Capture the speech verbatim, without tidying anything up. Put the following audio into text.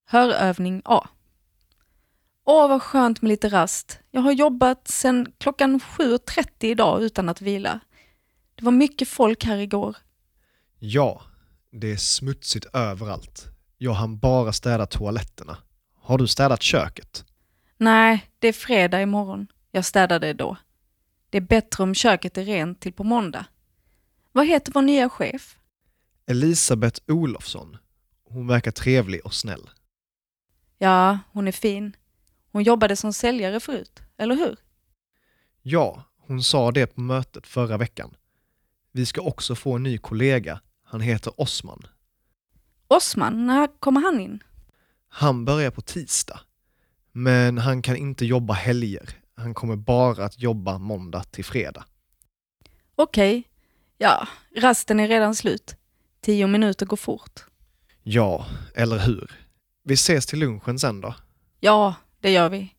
Hörövning A. Åh, vad skönt med lite rast. Jag har jobbat sedan klockan sju och trettio idag utan att vila. Det var mycket folk här igår. Ja, det är smutsigt överallt. Jag hann bara städa toaletterna. Har du städat köket? Nej, det är fredag imorgon. Jag städade då. Det är bättre om köket är rent till på måndag. Vad heter vår nya chef? Elisabeth Olofsson. Hon verkar trevlig och snäll. Ja, hon är fin. Hon jobbade som säljare förut, eller hur? Ja, hon sa det på mötet förra veckan. Vi ska också få en ny kollega. Han heter Osman. Osman, när kommer han in? Han börjar på tisdag. Men han kan inte jobba helger. Han kommer bara att jobba måndag till fredag. Okej. Ja, rasten är redan slut. Tio minuter går fort. Ja, eller hur? Vi ses till lunchen sen då. Ja, det gör vi.